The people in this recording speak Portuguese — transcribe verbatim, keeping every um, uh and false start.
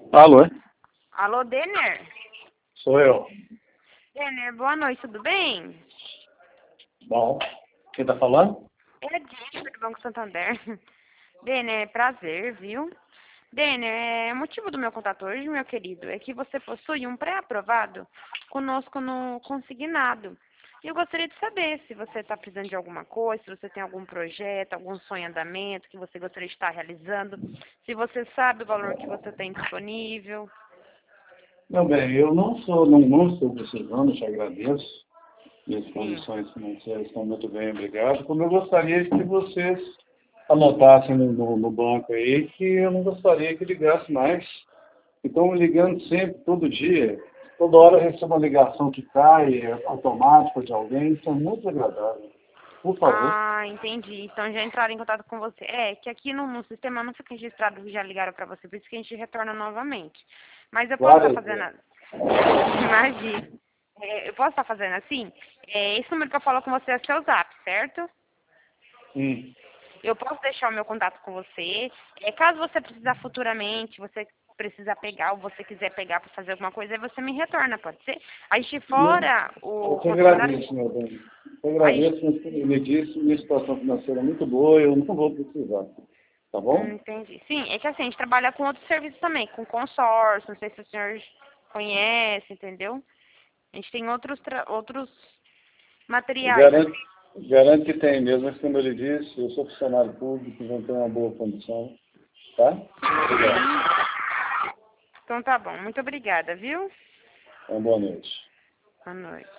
Alô, é? Alô, Denner? Sou eu. Denner, boa noite, tudo bem? Bom, quem tá falando? É a Jennifer do Banco Santander. Denner, prazer, viu? Denner, é, o motivo do meu contato hoje, meu querido, é que você possui um pré-aprovado conosco no consignado. E eu gostaria de saber se você está precisando de alguma coisa, se você tem algum projeto, algum sonho em andamento que você gostaria de estar realizando, se você sabe o valor que você tem disponível. Meu bem, eu não sou, não, não estou precisando, te agradeço. Minhas Sim. condições financeiras estão muito bem, obrigado. Como eu gostaria que vocês anotassem no, no, no banco aí que eu não gostaria que ligasse mais. Estão me ligando sempre, todo dia. Toda hora eu recebo uma ligação que cai, é automática de alguém. Isso é muito desagradável. Por favor. Ah, entendi. Então já entraram em contato com você. É, que aqui no, no sistema não fica registrado que já ligaram para você, por isso que a gente retorna novamente. Mas eu posso estar Várias fazendo... vezes. a- Imagina. É, eu posso estar fazendo assim? É, esse número que eu falo com você é seu zap, certo? Hum. Eu posso deixar o meu contato com você. É, caso você precisar futuramente, você precisar pegar ou você quiser pegar para fazer alguma coisa, aí você me retorna, pode ser? A gente fora Eu o te concessionário, agradeço, meu bem. Eu a gente... agradeço, mas como me disse, minha situação financeira é muito boa e eu não vou precisar. Tá Hum, bom? entendi. Sim, é que assim, a gente trabalha com outros serviços também, com consórcio, não sei se o senhor conhece, entendeu? A gente tem outros, tra- outros materiais, Garanto, assim. garanto que tem mesmo, mas como ele disse, eu sou funcionário público, vou ter uma boa condição. Tá? Obrigado. Sim. Então tá bom. Muito obrigada, viu? Uma boa noite. Boa noite.